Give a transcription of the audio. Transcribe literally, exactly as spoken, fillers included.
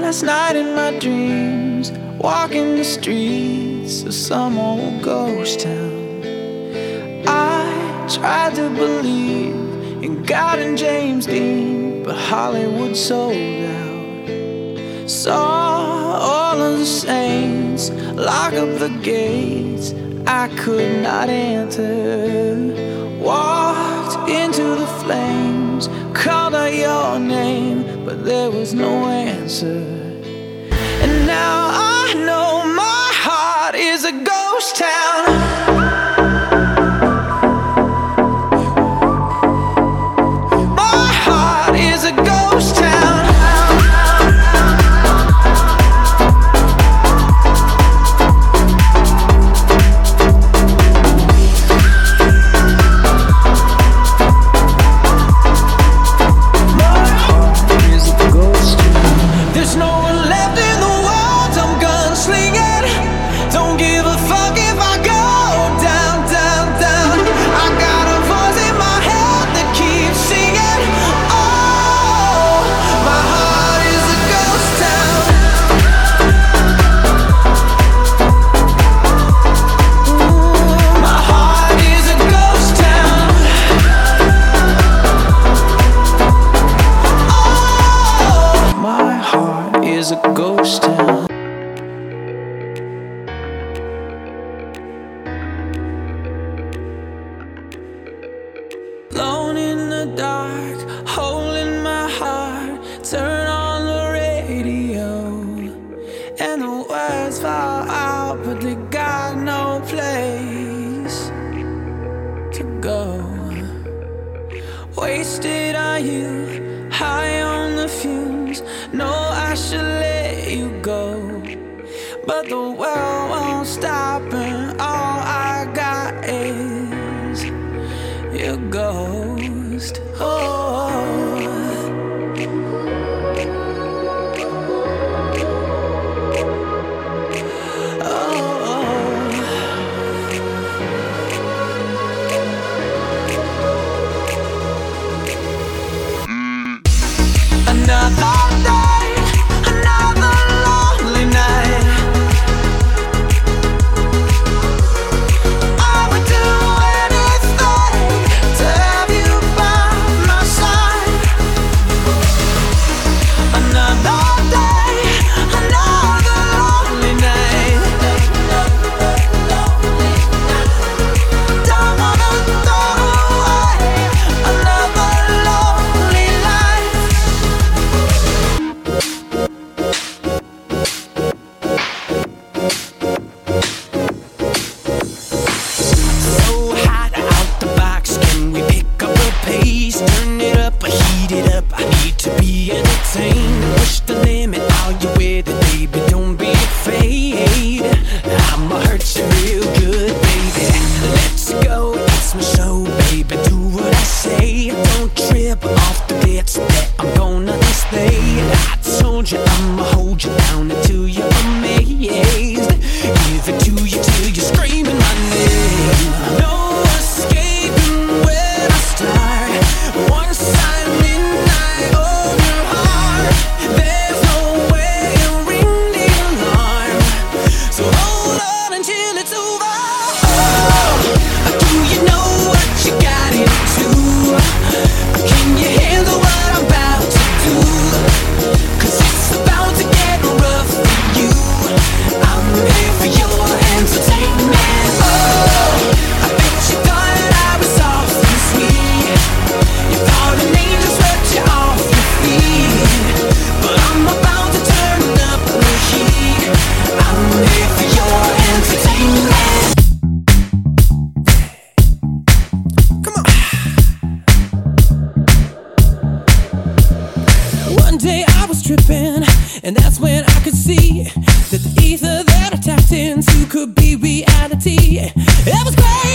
last night in my dreams, walking the streets of some old ghost town. I tried to believe in God and James Dean, but Hollywood sold out. Saw all of the saints lock up the gates I could not enter. Walked into the flames, called out your name, but there was no answer. And now I know my heart is a ghost town. Is a ghost town. Alone in the dark, hole in my heart. Turn on the radio, and the words fall out, but they got no place to go. Wasted on you, high on the fumes. No, I should let you go, but the world won't stop, and all I got is your ghost. Oh, another day, another lonely night. I would do anything to have you by my side. Another day, another lonely night. Don't wanna throw away another lonely life. Turn it up, heat it up, I need to be entertained. Push the limit, are you with it, baby? Don't be afraid, I'ma hurt you real good, baby. Let's go, it's my show, baby, do what I say. Don't trip off the bits that I'm gonna display. I told you I'ma hold you down until you're amazed. Give it to you till you're screaming my name. No escaping when I start. Once I'm midnight on your heart, there's no way to ring the alarm. So hold on until it's over. Oh, do you know what you got into? Can you handle what I'm about to do? 'Cause it's about to get rough for you. I'm ready for your entertainment. Oh, I bet you thought I was soft and sweet. You thought an angel swept you off your feet, but I'm about to turn up the heat. I'm ready for your entertainment. Come on. One day I was tripping, and that's when I could see that the ether that I tapped into could be reality. It was crazy.